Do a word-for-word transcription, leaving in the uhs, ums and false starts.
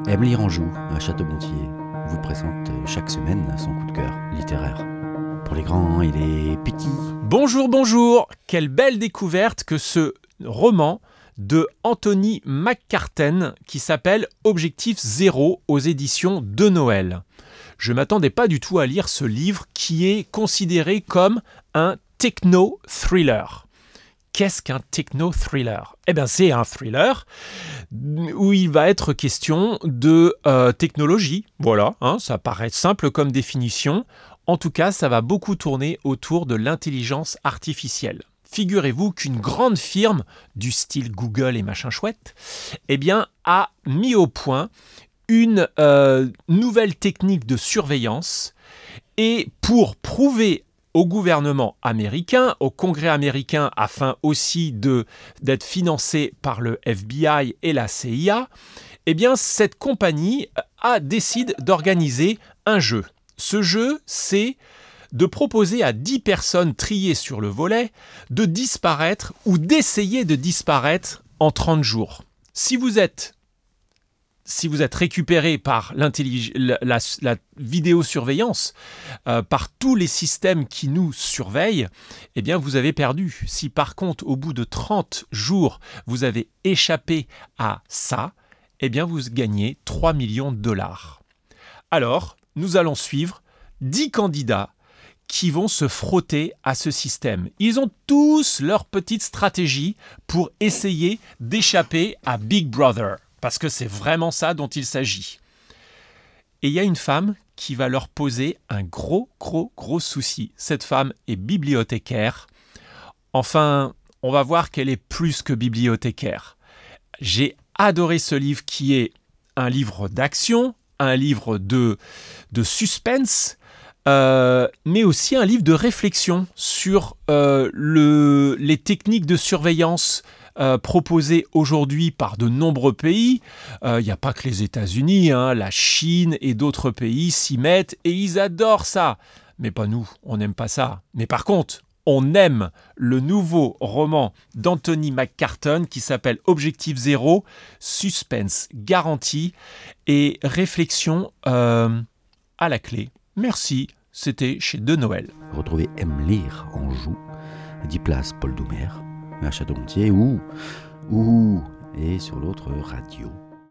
Aime lire en joue, à Château-Gontier, vous présente chaque semaine son coup de cœur littéraire. Pour les grands et les petits. Bonjour, bonjour. Quelle belle découverte que ce roman de Anthony McCarten qui s'appelle Objectif Zéro aux éditions de Noël. Je ne m'attendais pas du tout à lire ce livre qui est considéré comme un techno-thriller. Qu'est-ce qu'un techno-thriller ? Eh bien, c'est un thriller où il va être question de euh, technologie. Voilà, hein, ça paraît simple comme définition. En tout cas, ça va beaucoup tourner autour de l'intelligence artificielle. Figurez-vous qu'une grande firme du style Google et machin chouette, eh bien, a mis au point une euh, nouvelle technique de surveillance et pour prouver au gouvernement américain, au Congrès américain, afin aussi de, d'être financé par le F B I et la C I A, eh bien, cette compagnie a décidé d'organiser un jeu. Ce jeu, c'est de proposer à dix personnes triées sur le volet de disparaître ou d'essayer de disparaître en trente jours. Si vous êtes, si vous êtes récupéré par la, la, la vidéosurveillance, euh, par tous les systèmes qui nous surveillent, eh bien vous avez perdu. Si par contre, au bout de trente jours, vous avez échappé à ça, eh bien vous gagnez trois millions de dollars. Alors, nous allons suivre dix candidats qui vont se frotter à ce système. Ils ont tous leur petite stratégie pour essayer d'échapper à Big Brother, parce que c'est vraiment ça dont il s'agit. Et il y a une femme qui va leur poser un gros, gros, gros souci. Cette femme est bibliothécaire. Enfin, on va voir qu'elle est plus que bibliothécaire. J'ai adoré ce livre qui est un livre d'action, un livre de, de suspense, euh, mais aussi un livre de réflexion sur euh, le, les techniques de surveillance euh, proposées aujourd'hui par de nombreux pays. Il euh, n'y a pas que les États-Unis, hein, la Chine et d'autres pays s'y mettent et ils adorent ça. Mais pas nous, on n'aime pas ça. Mais par contre, on aime le nouveau roman d'Anthony McCarten qui s'appelle Objectif Zéro, suspense garanti et réflexion euh, à la clé. Merci, c'était chez De Noël. Retrouvez Aime lire en joue, dix places Paul Doumer, à Château-Gontier ou, ou et sur l'autre radio.